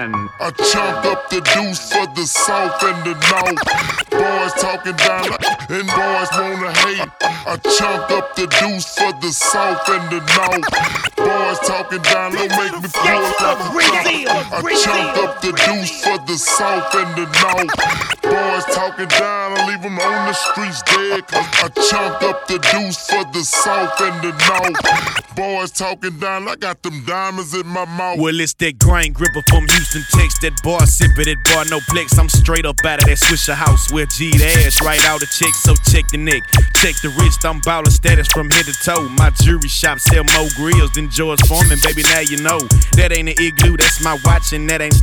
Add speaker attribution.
Speaker 1: I chunk up the deuce for the south and the north. Boys talking down and boys wanna hate. I chunk up the deuce for the south and the north. Boys talking down, don't make me pull out the top. I chunk up the deuce for the south and the north. Boys talking down, I leave them on the streets dead. I chunk up the deuce for the south and the north. Boys talking down, I got them diamonds in my mouth.
Speaker 2: Well, it's that grind gripper from Houston, Texas. That bar sipper, that bar no flex. I'm straight up out of that Swisher house where G the ass right out of check. So check the neck, check the wrist. I'm ballin' status from head to toe. My jewelry shop sell more grills than George Foreman. Baby, now you know that ain't an igloo. That's my watch and that ain't